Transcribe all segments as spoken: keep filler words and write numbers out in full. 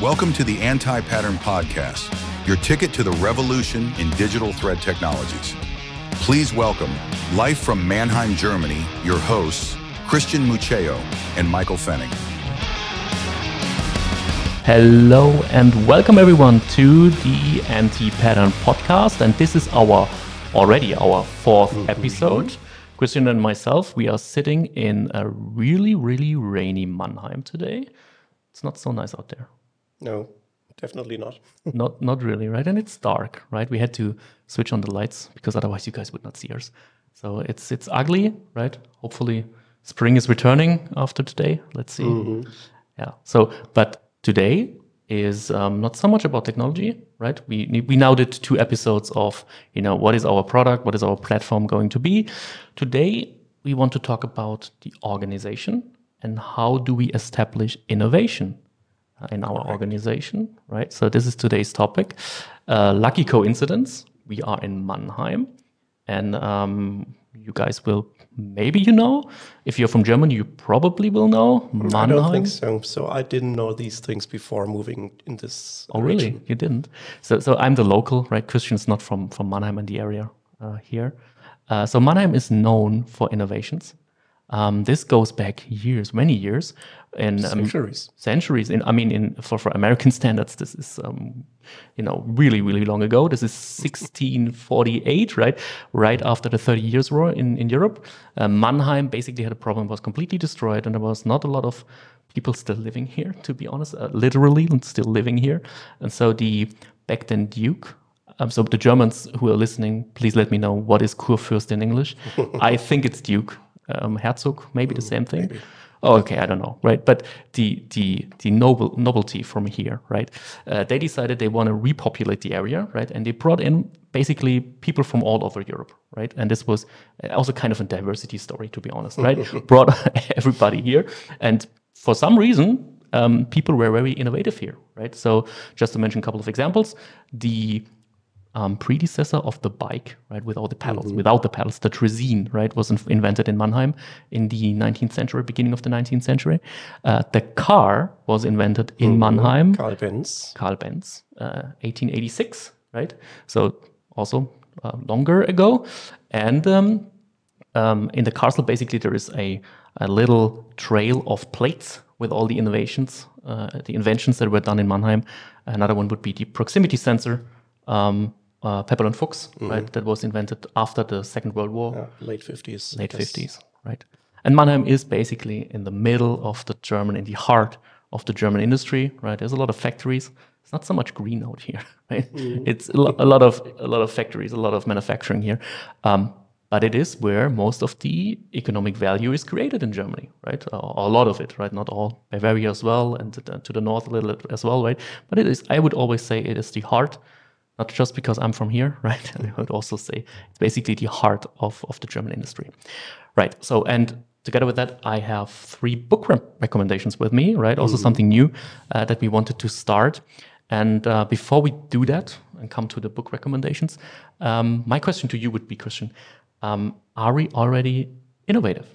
Welcome to the Anti-Pattern Podcast, your ticket to the revolution in digital thread technologies. Please welcome, live from Mannheim, Germany, your hosts, Christian Muccio and Michael Fenning. Hello and welcome everyone to the Anti-Pattern Podcast, and this is our already our fourth mm-hmm. episode. Christian and myself, we are sitting in a really, really rainy Mannheim today. It's not so nice out there. No, definitely not. not not really, right? And it's dark, right? We had to switch on the lights because otherwise you guys would not see us. So it's it's ugly, right? Hopefully spring is returning after today. Let's see. Mm-hmm. Yeah. So, but today is um, not so much about technology, right? We we now did two episodes of, you know, what is our product, what is our platform going to be. Today, we want to talk about the organization and how do we establish innovation in our Correct. organization, right? So this is today's topic. Uh, lucky coincidence, we are in Mannheim, and um, you guys will, maybe you know, if you're from Germany, you probably will know Mannheim. I don't think so. So I didn't know these things before moving in this Oh, region. really? You didn't? So so I'm the local, right? Christian's not from, from Mannheim and the area uh, here. Uh, so Mannheim is known for innovations. Um, this goes back years, many years, in um, centuries. Centuries. In I mean, in for, for American standards, this is um, you know really really long ago. This is sixteen forty-eight, right? Right after the Thirty Years' War in in Europe. Uh, Mannheim basically had a problem; was completely destroyed, and there was not a lot of people still living here. To be honest, uh, literally still living here. And so the back then Duke. Um, so the Germans who are listening, please let me know what is Kurfürst in English. I think it's Duke. Um, Herzog, maybe the same thing. Maybe. Oh, okay, I don't know, right? But the the the noble novelty from here, right? Uh, they decided they want to repopulate the area, right? And they brought in basically people from all over Europe, right? And this was also kind of a diversity story, to be honest, right? Brought everybody here, and for some reason, um, people were very innovative here, right? So just to mention a couple of examples, the Um, predecessor of the bike, right, without the pedals, mm-hmm. without the pedals, the Draisine, right, was inf- invented in Mannheim in the nineteenth century, beginning of the nineteenth century. Uh, the car was invented in mm-hmm. Mannheim. Carl Benz. Carl Benz, uh, eighteen eighty-six, right? So also uh, longer ago. And um, um, in the castle, basically, there is a, a little trail of plates with all the innovations, uh, the inventions that were done in Mannheim. Another one would be the proximity sensor. Um, Uh, Pepper and Fuchs, mm-hmm. right? That was invented after the Second World War. Yeah, late fifties. Late fifties, right? And Mannheim is basically in the middle of the German, in the heart of the German industry, right? There's a lot of factories. It's not so much green out here, right? Mm-hmm. It's a, lo- a lot of a lot of factories, a lot of manufacturing here. Um, but it is where most of the economic value is created in Germany, right? Or, or a lot of it, right? Not all. Bavaria as well, and to the, to the north a little as well, right? But it is. I would always say it is the heart. Not just because I'm from here, right? I would also say it's basically the heart of, of the German industry, right? So, and together with that, I have three book re- recommendations with me, right? Also mm-hmm. something new uh, that we wanted to start. And uh, before we do that and come to the book recommendations, um, my question to you would be, Christian, um, are we already innovative?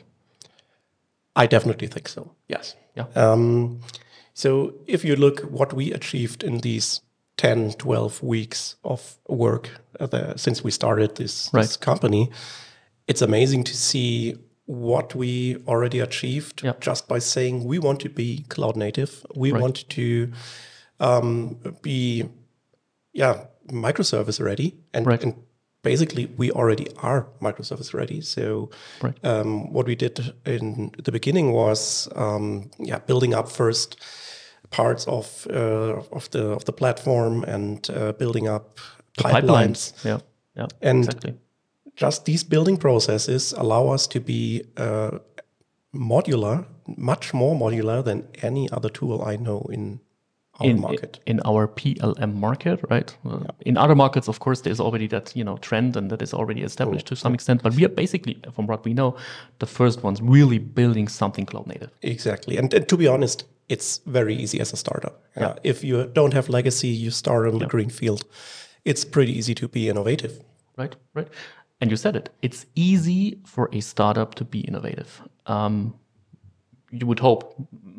I definitely think so, yes. Yeah. Um, so if you look what we achieved in these ten, twelve weeks of work uh, the, since we started this, right. this company, it's amazing to see what we already achieved yep. just by saying we want to be cloud native. We right. want to um, be, yeah, microservice ready. And, right. and basically we already are microservice ready. So right. um, what we did in the beginning was um, yeah, building up first parts of uh, of the of the platform and uh, building up the pipelines. pipelines. Yeah, yeah, and exactly. Just these building processes allow us to be uh, modular, much more modular than any other tool I know in our in, market. In our P L M market, right? Uh, yeah. In other markets, of course, there's already that you know trend and that is already established oh, to some yeah. extent. But we are basically, from what we know, the first ones really building something cloud native. Exactly, and, and to be honest, it's very easy as a startup. Yeah. Uh, if you don't have legacy, you start on yeah. the green field. It's pretty easy to be innovative. Right, right. And you said it. It's easy for a startup to be innovative. Um, you would hope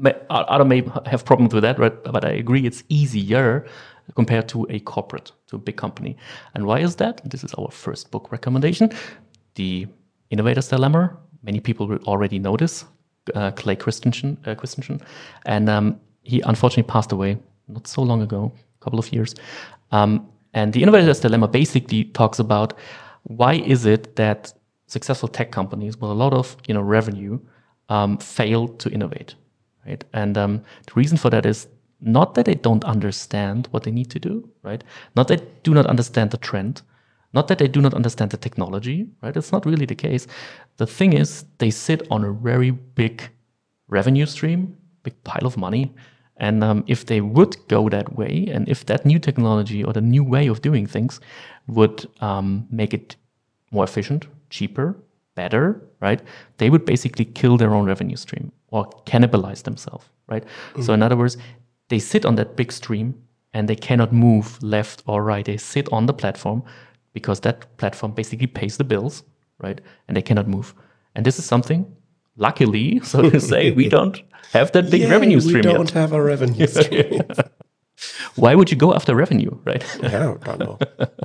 may, other may have problems with that, right? But I agree, it's easier compared to a corporate, to a big company. And why is that? This is our first book recommendation, The Innovator's Dilemma. Many people will already know this, uh, Clay Christensen, uh, Christensen. And um, he unfortunately passed away not so long ago, a couple of years. Um, and The Innovator's Dilemma basically talks about why is it that successful tech companies with a lot of you know revenue um, fail to innovate, right? And um, the reason for that is not that they don't understand what they need to do, right? Not that they do not understand the trend, not that they do not understand the technology, right? It's not really the case. The thing is, they sit on a very big revenue stream, big pile of money. And um, if they would go that way, and if that new technology or the new way of doing things would um, make it more efficient, cheaper, better, right? They would basically kill their own revenue stream or cannibalize themselves, right? Mm-hmm. So in other words, they sit on that big stream and they cannot move left or right. They sit on the platform because that platform basically pays the bills, right? And they cannot move. And this is something, luckily, so to say, we don't have that big yeah, revenue stream we don't yet. have a revenue stream. Why would you go after revenue, right? Yeah, I don't know.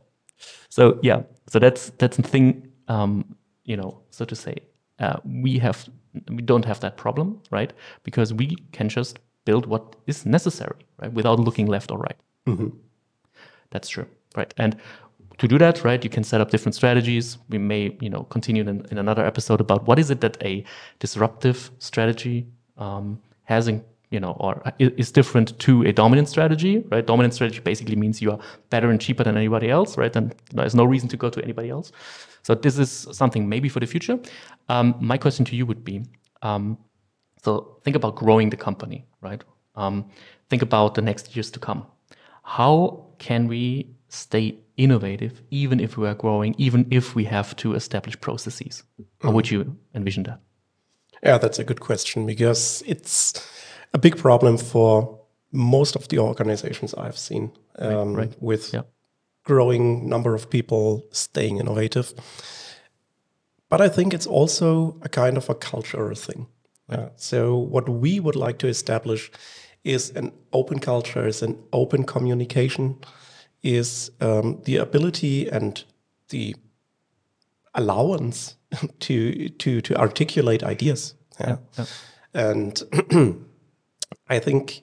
So yeah, so that's that's the thing, um, you know, so to say, uh, we have we don't have that problem, right? Because we can just build what is necessary, right, without looking left or right. Mm-hmm. That's true, right? And to do that, right, you can set up different strategies. We may, you know, continue in, in another episode about what is it that a disruptive strategy um, has in, you know, or is different to a dominant strategy, right? Dominant strategy basically means you are better and cheaper than anybody else, right? And there's no reason to go to anybody else. So this is something maybe for the future. Um, my question to you would be, um, so think about growing the company, right? Um, think about the next years to come. How can we stay innovative even if we are growing, even if we have to establish processes? How would you envision that? Yeah, that's a good question, because it's a big problem for most of the organizations I've seen, um, right, right. with yeah. growing number of people staying innovative. But I think it's also a kind of a cultural thing. Right. Uh, so what we would like to establish is an open culture, is an open communication, is um, the ability and the allowance to to to articulate ideas. Yeah. Yeah, yeah. And I think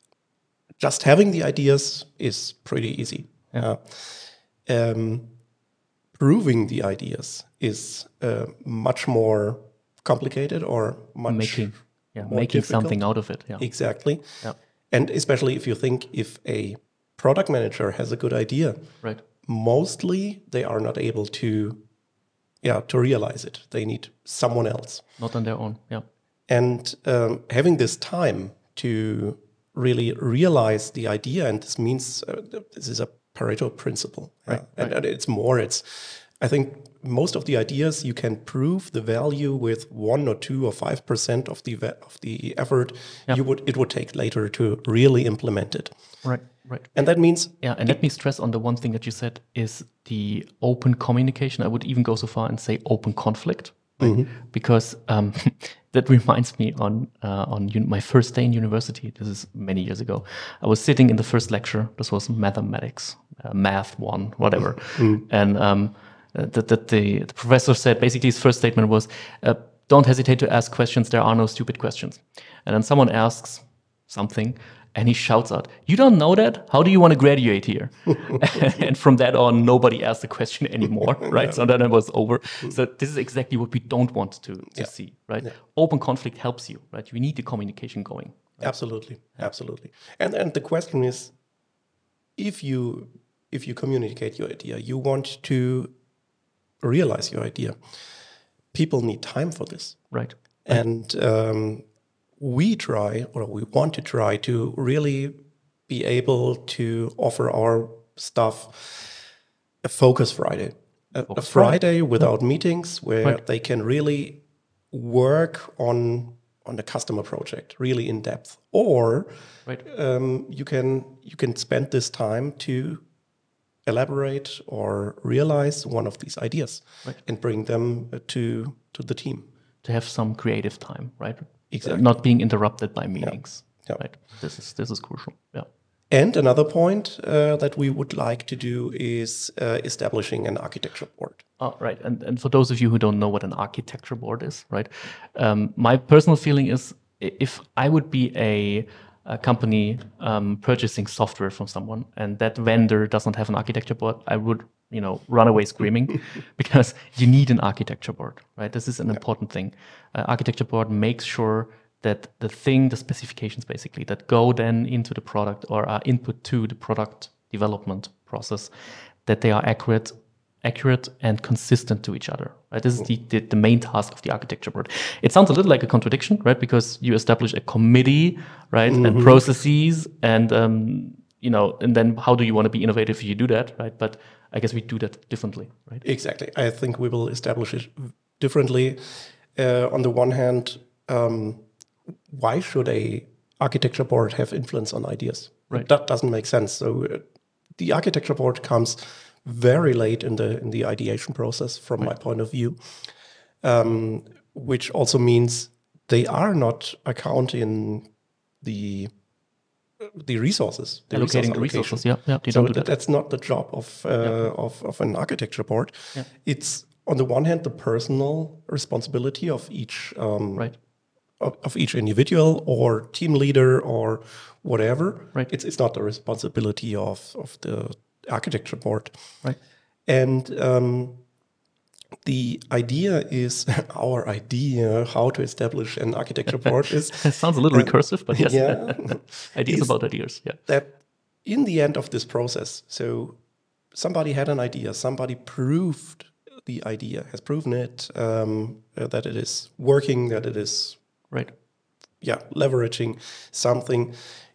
just having the ideas is pretty easy. Yeah. Uh, um, proving the ideas is uh, much more complicated, or much making yeah more making difficult. Something out of it. Yeah. Exactly. Yeah. And especially if you think if a product manager has a good idea, right? Mostly they are not able to, yeah, to realize it. They need someone else. Not on their own. Yeah. And um, having this time to really realize the idea, and this means uh, this is a Pareto principle, right? Yeah? Right. And, and it's more. It's I think most of the ideas you can prove the value with one or two or five percent of the of the effort. Yep. You would it would take later to really implement it. Right, right. And that means yeah. And let me stress on the one thing that you said is the open communication. I would even go so far and say open conflict, right? Mm-hmm. Because um, that reminds me on uh, on un- my first day in university. This is many years ago. I was sitting in the first lecture. This was mathematics, uh, math one, whatever, mm-hmm. and. Um, That, that the, the professor said, basically his first statement was, uh, don't hesitate to ask questions, there are no stupid questions. And then someone asks something and he shouts out, you don't know that? How do you want to graduate here? And from that on, nobody asked the question anymore, right? Yeah. So then it was over. So this is exactly what we don't want to, to yeah. see, right? Yeah. Open conflict helps you, right? You need the communication going. Right? Absolutely, yeah. absolutely. And and the question is, if you if you communicate your idea, you want to realize your idea. People need time for this. Right. And um, we try, or we want to try to really be able to offer our stuff a focus Friday. A, focus a Friday, Friday without yeah. meetings, where right. they can really work on on a customer project, really in depth. Or right. um, you can you can spend this time to elaborate or realize one of these ideas, right. and bring them to to the team. To have some creative time, right? Exactly. not being interrupted by meetings. Yeah. Right. This is this is crucial. Yeah. And another point uh, that we would like to do is uh, establishing an architecture board. Oh, right. And and for those of you who don't know what an architecture board is, right? Um, my personal feeling is if I would be a, a company um, purchasing software from someone and that vendor doesn't have an architecture board, I would, you know, run away screaming because you need an architecture board, right? This is an yeah. important thing. Uh, architecture board makes sure that the thing, the specifications basically that go then into the product or are input to the product development process, that they are accurate, accurate and consistent to each other. Right? This is the, the, the main task of the architecture board. It sounds a little like a contradiction, right? Because you establish a committee, right, mm-hmm. and processes, and um, you know, and then how do you want to be innovative if you do that, right? But I guess we do that differently, right? Exactly. I think we will establish it differently. Uh, on the one hand, um, why should a architecture board have influence on ideas? Right. That doesn't make sense. So uh, the architecture board comes very late in the in the ideation process, from right. my point of view, um, which also means they are not accounting the the resources, the allocating resource the resources. Yeah, yeah. They so don't do that. that. That's not the job of uh, yeah. of of an architecture board. Yeah. It's on the one hand the personal responsibility of each. Um, right. of each individual or team leader or whatever. Right. It's it's not the responsibility of, of the architecture board. Right. And um, the idea is, our idea how to establish an architecture board is... It sounds a little uh, recursive, but yes. Yeah, ideas about ideas, yeah. That in the end of this process, so somebody had an idea, somebody proved the idea, has proven it, um, uh, that it is working, that it is... Right. Yeah, leveraging something.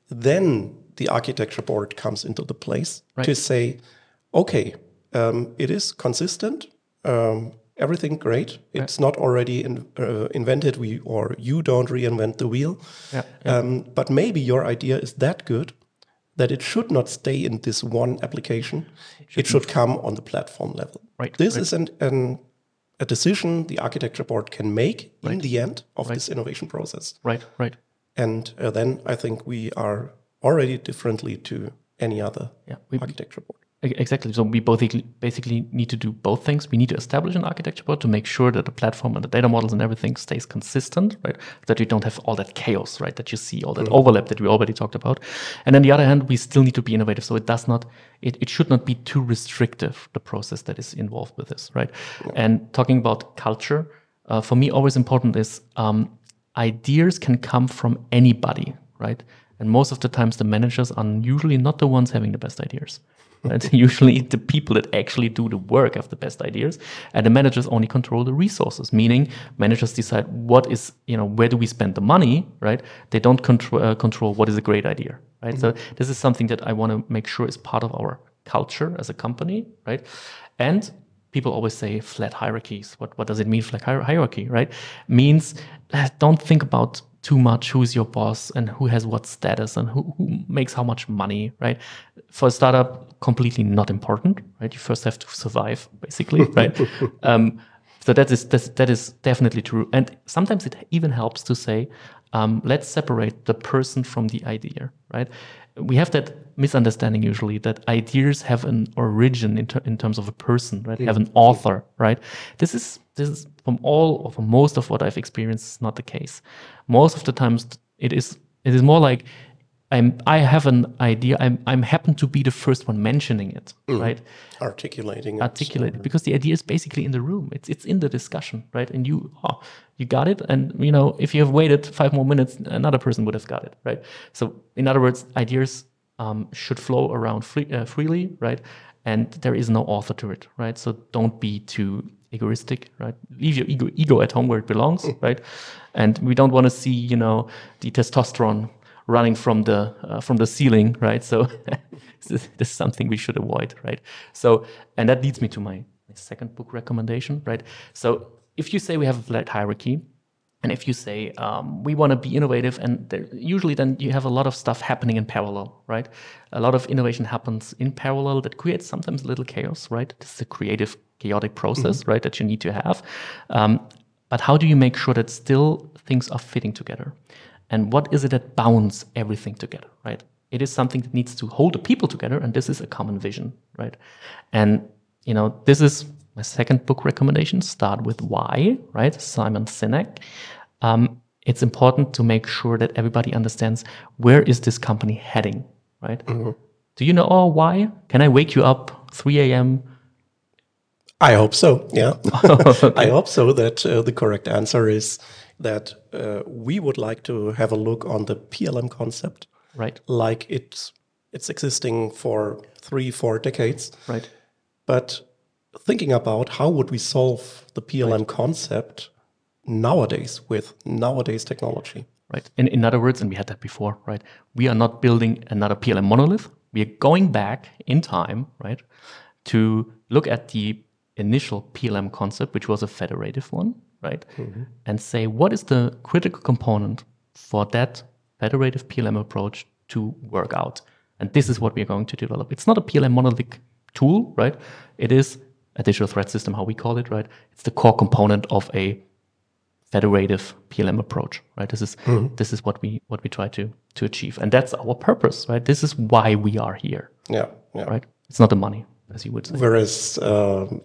Then the architecture board comes into the place right. to say, okay, um, it is consistent, um, everything great. It's right. not already in, uh, invented, we or you don't reinvent the wheel. Yeah, yeah. Um, but maybe your idea is that good that it should not stay in this one application. It, it should come on the platform level. Right. This right. is an, an a decision the architecture board can make right. in the end of right. this innovation process. Right, right. And uh, then I think we are already differently to any other yeah, we, architecture board. Exactly. So we both basically need to do both things. We need to establish an architecture board to make sure that the platform and the data models and everything stays consistent, right? That we don't have all that chaos, right? That you see, all that mm-hmm. overlap that we already talked about. And on the other hand, we still need to be innovative. So it does not, it, it should not be too restrictive, the process that is involved with this, right? Yeah. And talking about culture, uh, for me, always important is um, ideas can come from anybody, right? And most of the times the managers are usually not the ones having the best ideas. Right? Usually the people that actually do the work have the best ideas, and the managers only control the resources, meaning managers decide what is, you know, where do we spend the money, right? They don't control, uh, control what is a great idea, right? Mm-hmm. So this is something that I want to make sure is part of our culture as a company, right? And people always say flat hierarchies. What, what does it mean, flat hierarchy, right? Means uh, don't think about too much who's your boss and who has what status and who, who makes how much money, right? For a startup, completely not important, right? You first have to survive, basically, right? um, so that is that's, that is definitely true. And sometimes it even helps to say, um, let's separate the person from the idea, right? We have that misunderstanding usually that ideas have an origin in, ter- in terms of a person, right? Mm-hmm. Have an author, right? This is this is from all or from most of what I've experienced not the case. Most of the times it is it is more like I'm I have an idea. I'm I'm happen to be the first one mentioning it, mm. right? Articulating, articulating, because the idea is basically in the room. It's it's in the discussion, right? And you oh, you got it. And you know, if you have waited five more minutes, another person would have got it, right? So in other words, ideas um, should flow around free, uh, freely, right? And there is no author to it, right? So don't be too egoistic, right? Leave your ego ego at home where it belongs, mm. right? And we don't want to see, you know, the testosterone running from the uh, from the ceiling, right? So this is something we should avoid, right? So, and that leads me to my, my second book recommendation, right? So if you say we have a flat hierarchy, and if you say um, we want to be innovative, and there, usually then you have a lot of stuff happening in parallel, right? A lot of innovation happens in parallel that creates sometimes a little chaos, right? This is a creative, chaotic process, mm-hmm. right, that you need to have. Um, but how do you make sure that still things are fitting together? And what is it that bounds everything together, right? It is something that needs to hold the people together, and this is a common vision, right? And, you know, this is my second book recommendation, Start With Why, right? Simon Sinek. Um, it's important to make sure that everybody understands, where is this company heading, right? Mm-hmm. Do you know oh, why? Can I wake you up three a.m.? I hope so, yeah. Okay. I hope so that uh, the correct answer is that uh, we would like to have a look on the P L M concept. Right. Like it's, it's existing for three, four decades. Right. But thinking about how would we solve the P L M right. concept nowadays with nowadays technology. Right. In, in other words, and we had that before, right? We are not building another P L M monolith. We are going back in time, right, to look at the initial P L M concept, which was a federative one, right? Mm-hmm. And say, what is the critical component for that federative P L M approach to work out? And this is what we are going to develop. It's not a P L M monolithic tool, right? It is a digital thread system, how we call it, right? It's the core component of a federative P L M approach, right? This is mm-hmm. this is what we what we try to to achieve, and that's our purpose, right? This is why we are here. Yeah, yeah. Right. It's not the money, as you would say. Whereas um,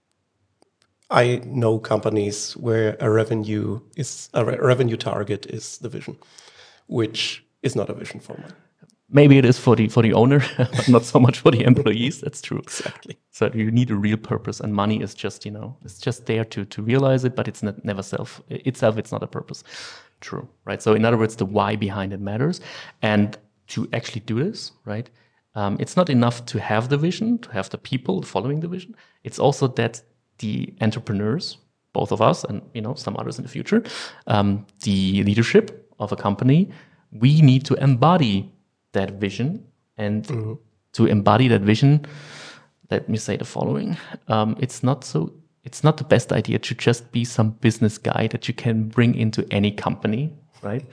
I know companies where a revenue is a re- revenue target is the vision, which is not a vision for mine. Maybe it is for the for the owner, but not so much for the employees. That's true. Exactly. So you need a real purpose, and money is just, you know, it's just there to to realize it, but it's not, never self itself. It's not a purpose. True, right? So in other words, the why behind it matters, and to actually do this, right? Um, it's not enough to have the vision, to have the people following the vision. It's also that the entrepreneurs, both of us, and you know some others in the future, um, the leadership of a company, we need to embody that vision, and mm-hmm. to embody that vision, let me say the following: um, it's not so. It's not the best idea to just be some business guy that you can bring into any company, right?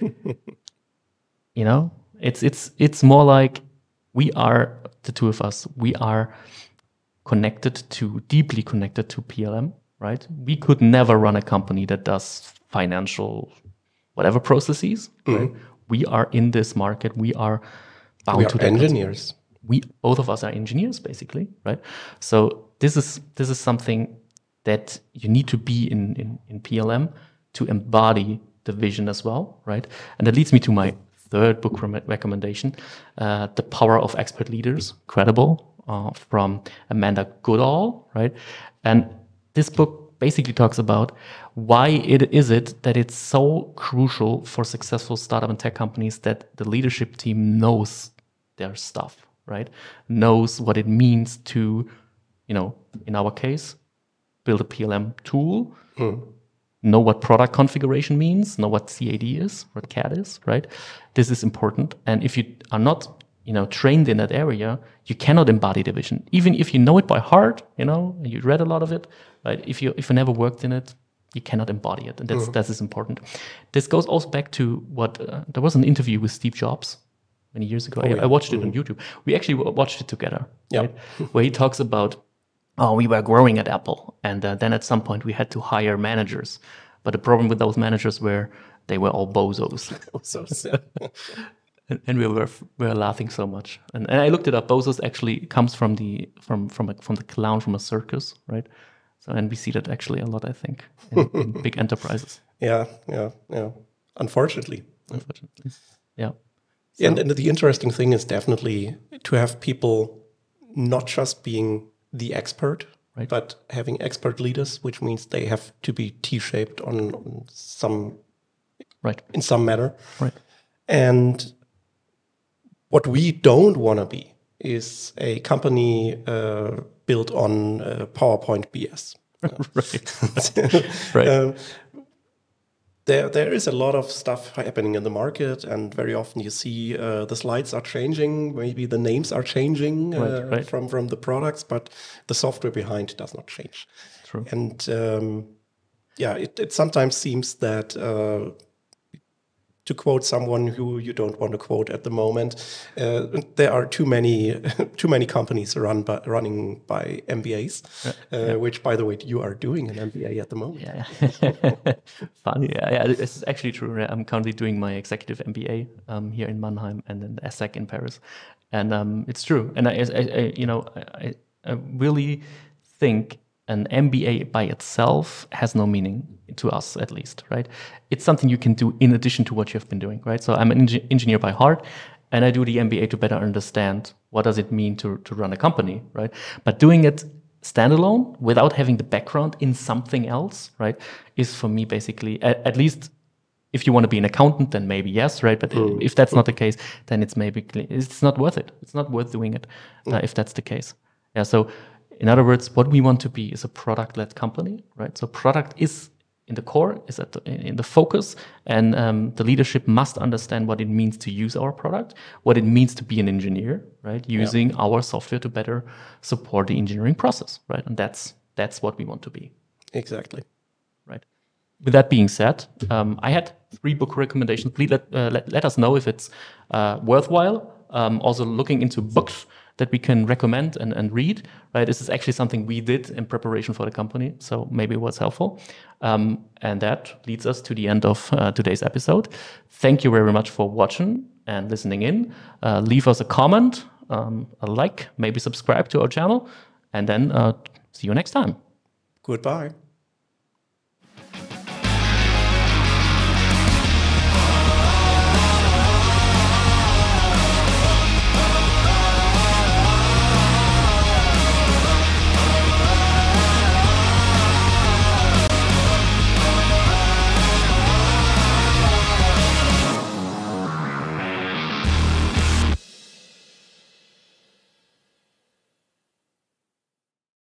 You know, it's it's it's more like we are the two of us. We are connected to deeply connected to P L M, right? We could never run a company that does financial whatever processes. Mm-hmm. Right? We are in this market. We are bound we are to engineers. We both of us are engineers, basically, right? So this is this is something that you need to be in, in, in P L M to embody the vision as well, right? And that leads me to my third book re- recommendation, uh, The Power of Expert Leaders, Credible, uh, from Amanda Goodall, right? And this book basically talks about why it is it that it's so crucial for successful startup and tech companies that the leadership team knows their stuff, right? Knows what it means to, you know, in our case, build a P L M tool, mm. know what product configuration means, know what C A D is, what C A D is, right? This is important. And if you are not, you know, trained in that area, you cannot embody the vision. Even if you know it by heart, you know, and you read a lot of it, right? If you if you never worked in it, you cannot embody it, and that's mm. that is important. This goes also back to what uh, there was an interview with Steve Jobs many years ago. Oh, I, yeah. I watched it mm. on YouTube. We actually watched it together, yeah. right? Where he talks about, oh, we were growing at Apple, and uh, then at some point we had to hire managers. But the problem with those managers were they were all bozos. and, and we were we were laughing so much. And, and I looked it up. Bozos actually comes from the from from a, from the clown from a circus, right? So and we see that actually a lot, I think, in, in big enterprises. Yeah, yeah, yeah. Unfortunately, unfortunately, yeah. So. And, and the interesting thing is definitely to have people not just being the expert, right, but having expert leaders, which means they have to be T-shaped on, on some, right, in some manner. Right. And what we don't want to be is a company uh, built on uh, PowerPoint B S. right. right. Um, There, there is a lot of stuff happening in the market, and very often you see uh, the slides are changing, maybe the names are changing uh, right, right. from, from the products, but the software behind does not change. True. And um, yeah, it, it sometimes seems that uh, to quote someone who you don't want to quote at the moment, uh, there are too many too many companies run by, running by M B As, uh, yeah. which, by the way, you are doing an M B A at the moment. Yeah, funny. Yeah, yeah, it's actually true. I'm currently doing my executive M B A um, here in Mannheim and then E S S E C in Paris, and um, it's true. And I, I, I you know, I, I really think an M B A by itself has no meaning to us, at least, right? It's something you can do in addition to what you've been doing, right? So I'm an eng- engineer by heart, and I do the M B A to better understand what does it mean to, to run a company, right? But doing it standalone without having the background in something else, right, is for me basically, at, at least if you want to be an accountant, then maybe yes, right? But mm. if that's not the case, then it's maybe, it's not worth it. It's not worth doing it uh, mm. if that's the case. Yeah, so in other words, what we want to be is a product-led company, right? So product is in the core, is at the, in the focus, and um, the leadership must understand what it means to use our product, what it means to be an engineer, right? Using yeah. our software to better support the engineering process, right? And that's that's what we want to be. Exactly. Right. With that being said, um, I had three book recommendations. Please let uh, let, let us know if it's uh, worthwhile. Um, also looking into books that we can recommend and, and read, right? This is actually something we did in preparation for the company, so maybe it was helpful. Um, and that leads us to the end of uh, today's episode. Thank you very much for watching and listening in. Uh, leave us a comment, um, a like, maybe subscribe to our channel, and then uh, see you next time. Goodbye.